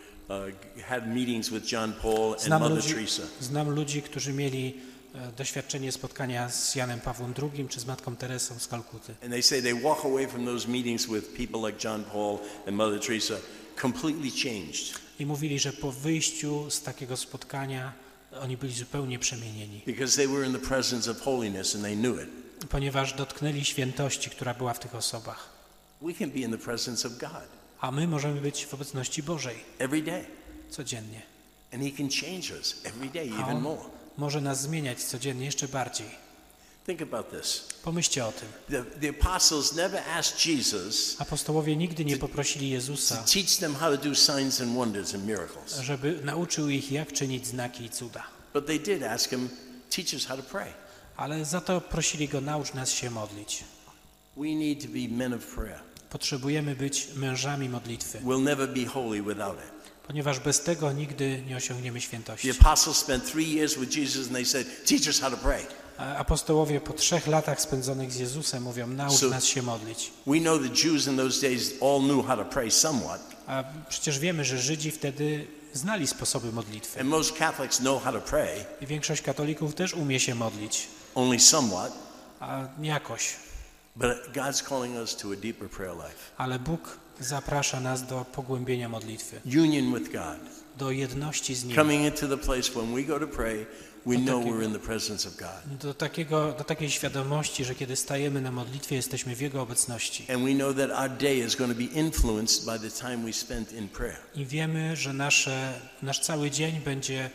Speaker 2: had meetings with John Paul and Mother Teresa.
Speaker 1: Znam ludzi, którzy mieli doświadczenie spotkania z Janem Pawłem II czy z Matką Teresą z Kalkuty.
Speaker 2: And they say they walk away from those meetings with people like John Paul and Mother Teresa completely changed.
Speaker 1: I mówili, że po wyjściu z takiego spotkania oni byli zupełnie przemienieni.
Speaker 2: Because they were in the presence of holiness and they knew it.
Speaker 1: Ponieważ dotknęli świętości, która była w tych osobach.
Speaker 2: We can be in the presence of God.
Speaker 1: A my możemy być w obecności Bożej.
Speaker 2: Every day.
Speaker 1: Codziennie.
Speaker 2: And He can change us every day,
Speaker 1: A
Speaker 2: even
Speaker 1: On
Speaker 2: more.
Speaker 1: może nas zmieniać codziennie jeszcze bardziej.
Speaker 2: Think about this.
Speaker 1: Pomyślcie o tym.
Speaker 2: The apostles never asked Jesus
Speaker 1: Apostołowie nigdy nie poprosili Jezusa,
Speaker 2: to teach them how to do signs and wonders and miracles.
Speaker 1: żeby nauczył ich, jak czynić znaki i cuda.
Speaker 2: But they did ask Him, teach us how to pray.
Speaker 1: Ale za to prosili Go, naucz nas się modlić.
Speaker 2: We need to be men of prayer.
Speaker 1: Potrzebujemy być mężami modlitwy,
Speaker 2: We'll never be holy without it.
Speaker 1: ponieważ bez tego nigdy nie osiągniemy świętości.
Speaker 2: The apostles spent 3 years with Jesus and they said, teach us how to pray.
Speaker 1: A apostołowie po 3 latach spędzonych z Jezusem mówią, naucz nas się modlić.
Speaker 2: We know the Jews in those days all knew how to pray somewhat.
Speaker 1: A przecież wiemy, że Żydzi wtedy znali sposoby modlitwy.
Speaker 2: And most Catholics know how to pray,
Speaker 1: I większość katolików też umie się modlić,
Speaker 2: only somewhat.
Speaker 1: a jakoś.
Speaker 2: But God's calling us to a deeper prayer life.
Speaker 1: Ale Bóg zaprasza nas do pogłębienia modlitwy,
Speaker 2: Union with God.
Speaker 1: do jedności z Nim,
Speaker 2: Coming into the place when we go to pray, we know we're in the presence of God.
Speaker 1: do takiej świadomości, że kiedy stajemy na modlitwie, jesteśmy w Jego obecności.
Speaker 2: And we know that our day is going to be influenced by the time we spent in prayer.
Speaker 1: I wiemy, że nasz cały dzień będzie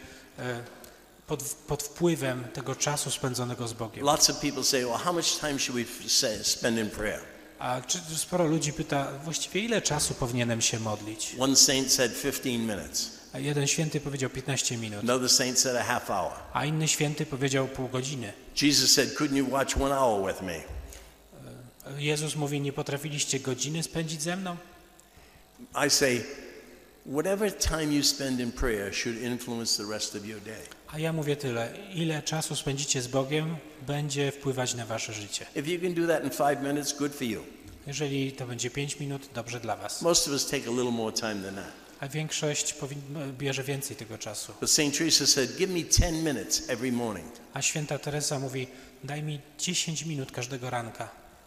Speaker 1: pod wpływem tego czasu spędzonego z Bogiem.
Speaker 2: Lots of people say, well, how much time should we spend in prayer?
Speaker 1: A sporo ludzi pyta, właściwie ile czasu powinienem się modlić?
Speaker 2: One saint said 15 minutes.
Speaker 1: A jeden święty powiedział 15 minut,
Speaker 2: Another saint said a half hour.
Speaker 1: a inny święty powiedział pół godziny.
Speaker 2: Jesus said, couldn't you watch 1 hour with me?
Speaker 1: Jezus mówi, nie potrafiliście godziny spędzić ze mną?
Speaker 2: I say, whatever time you spend in prayer should influence the rest of your day.
Speaker 1: A ja mówię tyle, ile czasu spędzicie z Bogiem, będzie wpływać na wasze życie.
Speaker 2: If you can do that in 5 minutes, good for you.
Speaker 1: Jeżeli to będzie 5 minut, dobrze dla was.
Speaker 2: Most of us take a little more time than that.
Speaker 1: A większość bierze więcej tego czasu.
Speaker 2: But Saint Teresa said, give me 10 minutes every morning.
Speaker 1: A święta Teresa mówi, daj mi 10 minut każdego ranka.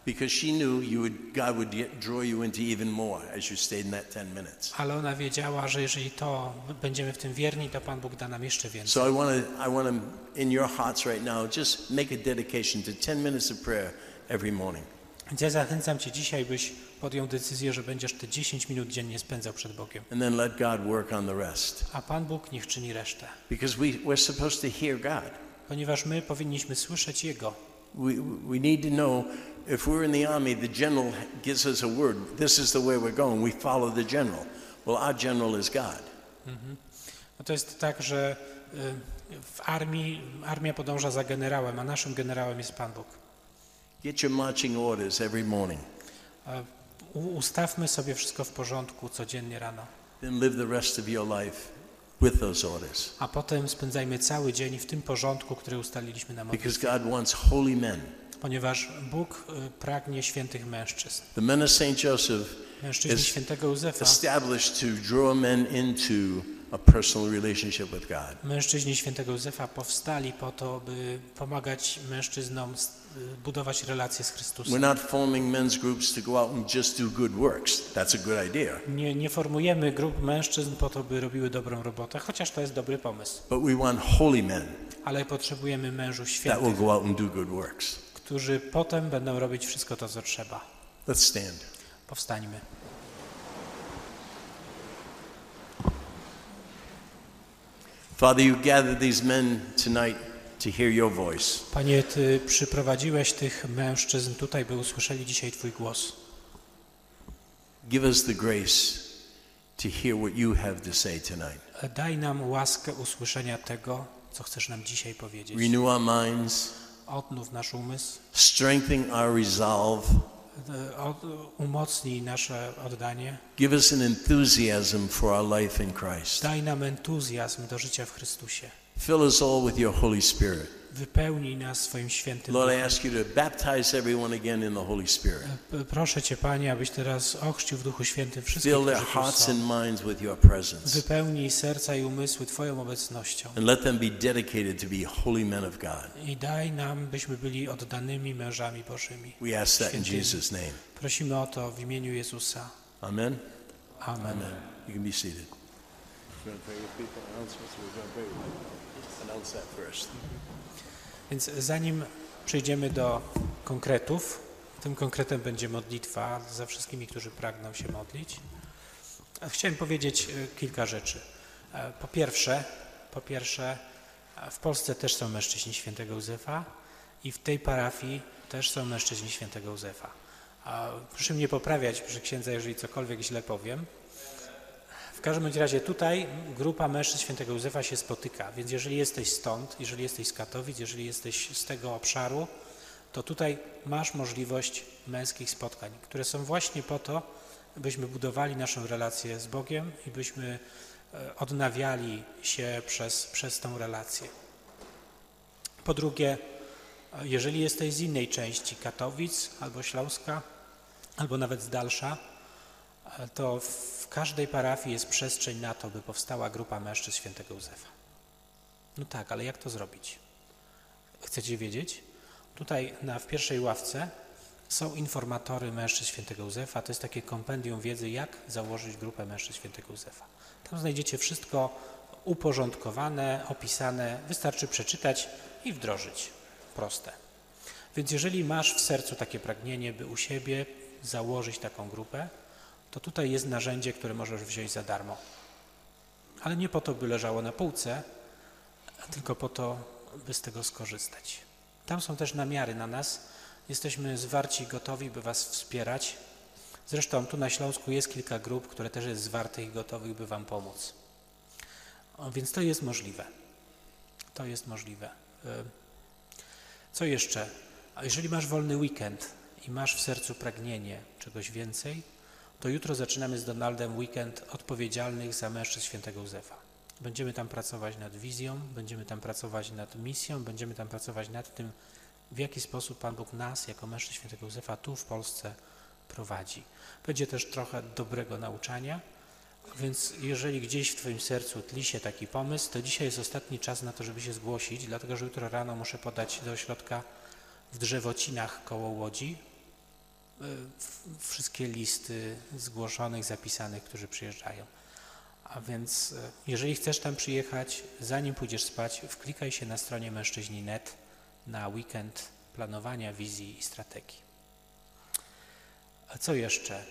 Speaker 2: Because she knew God would draw you into even more as you stayed in that 10 minutes.
Speaker 1: Ale ona wiedziała, że jeżeli to będziemy w tym wierni, to Pan Bóg da nam jeszcze więcej.
Speaker 2: So I want to in your hearts right now, just make a dedication to 10 minutes of prayer every morning.
Speaker 1: Więc ja zachęcam Cię dzisiaj, byś podjął decyzję, że będziesz te 10 minut dziennie spędzał przed Bogiem.
Speaker 2: And then let God work on the rest.
Speaker 1: A Pan Bóg niech czyni resztę.
Speaker 2: Because we're supposed to hear God.
Speaker 1: Ponieważ my powinniśmy słyszeć Jego.
Speaker 2: We need to know, if we're in the army, the general gives us a word. This is the way we're going. We follow the general. Well, our general is God.
Speaker 1: No to jest tak, że w armia podąża za generałem, a naszym generałem jest Pan Bóg.
Speaker 2: Get your marching orders every morning.
Speaker 1: Ustawmy sobie wszystko w porządku codziennie rano.
Speaker 2: Then live the rest of your life with those orders.
Speaker 1: A potem spędzajmy cały dzień w tym porządku, który ustaliliśmy na modlitwie.
Speaker 2: Because God wants holy men.
Speaker 1: Ponieważ Bóg pragnie świętych mężczyzn.
Speaker 2: The men of Saint Joseph
Speaker 1: Mężczyźni świętego Józefa.
Speaker 2: Established to draw men into a personal relationship with God.
Speaker 1: Mężczyźni świętego Józefa powstali po to, by pomagać mężczyznom budować relacje z Chrystusem.
Speaker 2: We're not forming men's groups to go out and just do good works. That's a good idea.
Speaker 1: Nie formujemy grup mężczyzn po to, by robiły dobrą robotę, chociaż to jest dobry pomysł.
Speaker 2: But we want holy men
Speaker 1: Ale potrzebujemy mężów
Speaker 2: that
Speaker 1: świętych,
Speaker 2: will go out and do good works.
Speaker 1: którzy potem będą robić wszystko to, co trzeba.
Speaker 2: Let's stand.
Speaker 1: Powstańmy.
Speaker 2: Father, you gathered these men tonight to hear your voice.
Speaker 1: Panie, Ty przyprowadziłeś tych mężczyzn tutaj, by usłyszeli dzisiaj Twój głos.
Speaker 2: Give us the grace to hear what you have to say tonight.
Speaker 1: Daj nam łaskę usłyszenia tego, co chcesz nam dzisiaj powiedzieć.
Speaker 2: Renew our minds.
Speaker 1: Odnów nasz umysł.
Speaker 2: Strengthen our resolve.
Speaker 1: Umocnij nasze oddanie.
Speaker 2: Give us an enthusiasm for our life in Christ.
Speaker 1: Daj nam entuzjazm do życia w Chrystusie.
Speaker 2: Fill us all with your Holy Spirit.
Speaker 1: Wypełnij nas swoim świętym
Speaker 2: Lord, I
Speaker 1: Duchem.
Speaker 2: ask you to baptize everyone again in the Holy Spirit.
Speaker 1: Proszę Cię, Panie, abyś teraz ochrzcił w Duchu Świętym wszystkich,
Speaker 2: Fill their
Speaker 1: którzy tu
Speaker 2: hearts
Speaker 1: są.
Speaker 2: and minds with your presence.
Speaker 1: Wypełnij serca i umysły Twoją obecnością.
Speaker 2: And let them be dedicated to be holy men of God.
Speaker 1: I daj nam, byśmy byli oddanymi mężami Bożymi.
Speaker 2: We ask that in
Speaker 1: Świętymi.
Speaker 2: Jesus' name.
Speaker 1: Prosimy o to w imieniu Jezusa.
Speaker 2: Amen.
Speaker 1: Amen.
Speaker 2: Amen. You can be seated. You want to pray with people? Announcements? We're going to pray with them. Announce that first.
Speaker 1: Więc zanim przejdziemy do konkretów, tym konkretem będzie modlitwa za wszystkimi, którzy pragną się modlić. Chciałem powiedzieć kilka rzeczy. Po pierwsze, w Polsce też są mężczyźni świętego Józefa i w tej parafii też są mężczyźni świętego Józefa. Proszę mnie poprawiać, proszę księdza, jeżeli cokolwiek źle powiem. W każdym razie tutaj grupa mężczyzn świętego Józefa się spotyka, więc jeżeli jesteś stąd, jeżeli jesteś z Katowic, jeżeli jesteś z tego obszaru, to tutaj masz możliwość męskich spotkań, które są właśnie po to, byśmy budowali naszą relację z Bogiem i byśmy odnawiali się przez tą relację. Po drugie, jeżeli jesteś z innej części Katowic albo Śląska, albo nawet z dalsza, to w każdej parafii jest przestrzeń na to, by powstała grupa mężczyzn świętego Józefa. No tak, ale jak to zrobić? Chcecie wiedzieć? Tutaj w pierwszej ławce są informatory mężczyzn świętego Józefa. To jest takie kompendium wiedzy, jak założyć grupę mężczyzn świętego Józefa. Tam znajdziecie wszystko uporządkowane, opisane. Wystarczy przeczytać i wdrożyć. Proste. Więc jeżeli masz w sercu takie pragnienie, by u siebie założyć taką grupę, to tutaj jest narzędzie, które możesz wziąć za darmo. Ale nie po to, by leżało na półce, tylko po to, by z tego skorzystać. Tam są też namiary na nas. Jesteśmy zwarci i gotowi, by was wspierać. Zresztą tu na Śląsku jest kilka grup, które też jest zwartych i gotowych, by wam pomóc. Więc to jest możliwe. To jest możliwe. Co jeszcze? A jeżeli masz wolny weekend i masz w sercu pragnienie czegoś więcej, to jutro zaczynamy z Donaldem weekend odpowiedzialnych za mężczyzn świętego Józefa. Będziemy tam pracować nad wizją, będziemy tam pracować nad misją, będziemy tam pracować nad tym, w jaki sposób Pan Bóg nas, jako mężczyzn świętego Józefa, tu w Polsce prowadzi. Będzie też trochę dobrego nauczania, więc jeżeli gdzieś w Twoim sercu tli się taki pomysł, to dzisiaj jest ostatni czas na to, żeby się zgłosić, dlatego że jutro rano muszę podać do ośrodka w Drzewocinach koło Łodzi wszystkie listy zgłoszonych, zapisanych, którzy przyjeżdżają. A więc jeżeli chcesz tam przyjechać, zanim pójdziesz spać, wklikaj się na stronie mężczyźni.net na weekend planowania, wizji i strategii. A co jeszcze?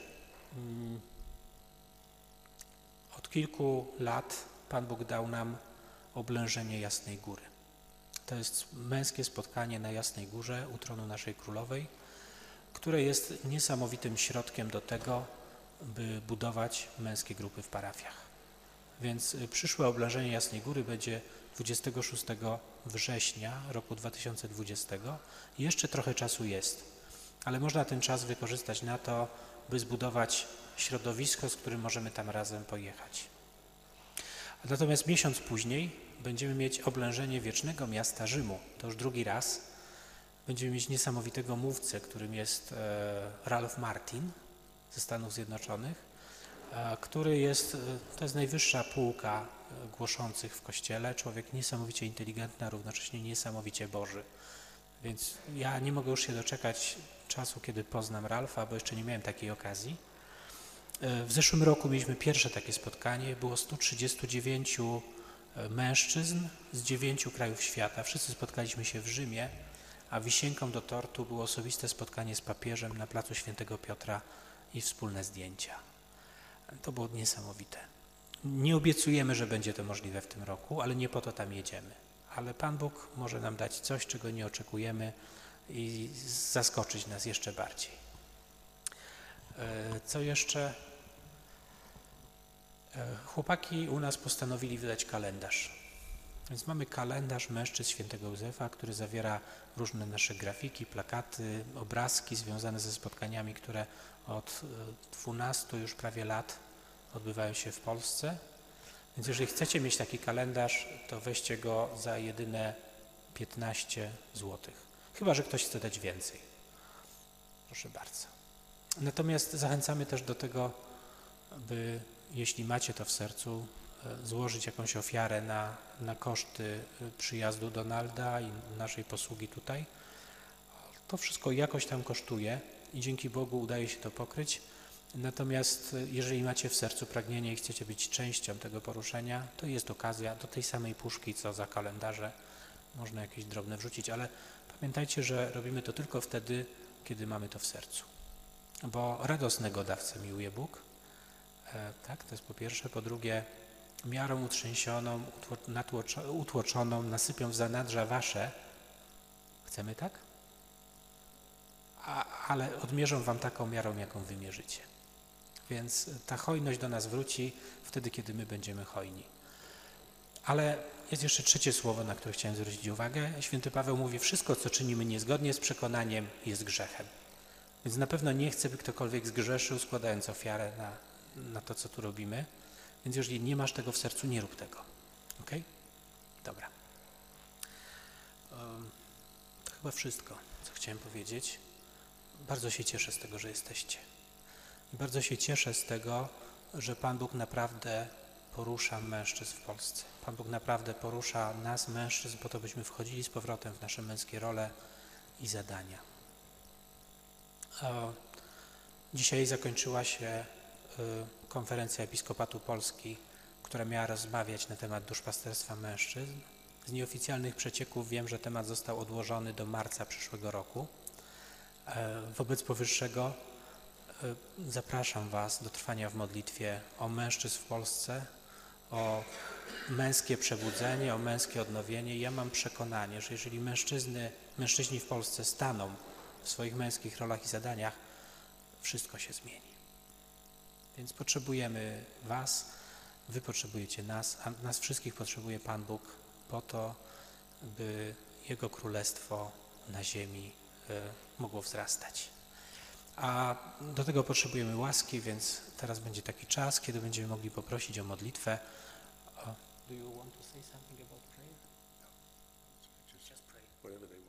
Speaker 1: Od kilku lat Pan Bóg dał nam oblężenie Jasnej Góry. To jest męskie spotkanie na Jasnej Górze u tronu naszej Królowej, które jest niesamowitym środkiem do tego, by budować męskie grupy w parafiach. Więc przyszłe oblężenie Jasnej Góry będzie 26 września roku 2020. Jeszcze trochę czasu jest, ale można ten czas wykorzystać na to, by zbudować środowisko, z którym możemy tam razem pojechać. Natomiast miesiąc później będziemy mieć oblężenie wiecznego miasta Rzymu. To już drugi raz. Będziemy mieć niesamowitego mówcę, którym jest Ralph Martin ze Stanów Zjednoczonych, który jest, to jest najwyższa półka głoszących w Kościele. Człowiek niesamowicie inteligentny, a równocześnie niesamowicie Boży. Więc ja nie mogę już się doczekać czasu, kiedy poznam Ralfa, bo jeszcze nie miałem takiej okazji. W zeszłym roku mieliśmy pierwsze takie spotkanie. Było 139 mężczyzn z 9 krajów świata. Wszyscy spotkaliśmy się w Rzymie, a wisienką do tortu było osobiste spotkanie z papieżem na placu Świętego Piotra i wspólne zdjęcia. To było niesamowite. Nie obiecujemy, że będzie to możliwe w tym roku, ale nie po to tam jedziemy. Ale Pan Bóg może nam dać coś, czego nie oczekujemy i zaskoczyć nas jeszcze bardziej. Co jeszcze? Chłopaki u nas postanowili wydać kalendarz. Więc mamy kalendarz mężczyzn Świętego Józefa, który zawiera różne nasze grafiki, plakaty, obrazki związane ze spotkaniami, które od 12 już prawie lat odbywają się w Polsce. Więc jeżeli chcecie mieć taki kalendarz, to weźcie go za jedyne 15 zł. Chyba że ktoś chce dać więcej. Proszę bardzo. Natomiast zachęcamy też do tego, by jeśli macie to w sercu, złożyć jakąś ofiarę na koszty przyjazdu Donalda i naszej posługi tutaj. To wszystko jakoś tam kosztuje i dzięki Bogu udaje się to pokryć. Natomiast jeżeli macie w sercu pragnienie i chcecie być częścią tego poruszenia, to jest okazja do tej samej puszki, co za kalendarze. Można jakieś drobne wrzucić, ale pamiętajcie, że robimy to tylko wtedy, kiedy mamy to w sercu. Bo radosnego dawcę miłuje Bóg. Tak, to jest po pierwsze. Po drugie, miarą utrzęsioną, utłoczoną nasypią w zanadrza wasze. Chcemy tak? Ale odmierzą wam taką miarą, jaką wy mierzycie. Więc ta hojność do nas wróci wtedy, kiedy my będziemy hojni. Ale jest jeszcze trzecie słowo, na które chciałem zwrócić uwagę. Święty Paweł mówi, wszystko, co czynimy niezgodnie z przekonaniem, jest grzechem. Więc na pewno nie chcę, by ktokolwiek zgrzeszył, składając ofiarę na to, co tu robimy. Więc jeżeli nie masz tego w sercu, nie rób tego. Ok? Dobra. To chyba wszystko, co chciałem powiedzieć. Bardzo się cieszę z tego, że jesteście. I bardzo się cieszę z tego, że Pan Bóg naprawdę porusza mężczyzn w Polsce. Pan Bóg naprawdę porusza nas, mężczyzn, po to, byśmy wchodzili z powrotem w nasze męskie role i zadania. Dzisiaj zakończyła się konferencja Episkopatu Polski, która miała rozmawiać na temat duszpasterstwa mężczyzn. Z nieoficjalnych przecieków wiem, że temat został odłożony do marca przyszłego roku. Wobec powyższego zapraszam Was do trwania w modlitwie o mężczyzn w Polsce, o męskie przebudzenie, o męskie odnowienie. Ja mam przekonanie, że jeżeli mężczyźni w Polsce staną w swoich męskich rolach i zadaniach, wszystko się zmieni. Więc potrzebujemy Was, Wy potrzebujecie nas, a nas wszystkich potrzebuje Pan Bóg po to, by Jego Królestwo na ziemi mogło wzrastać. A do tego potrzebujemy łaski, więc teraz będzie taki czas, kiedy będziemy mogli poprosić o modlitwę. Do you want to say something about prayer?
Speaker 2: Just pray. Whatever they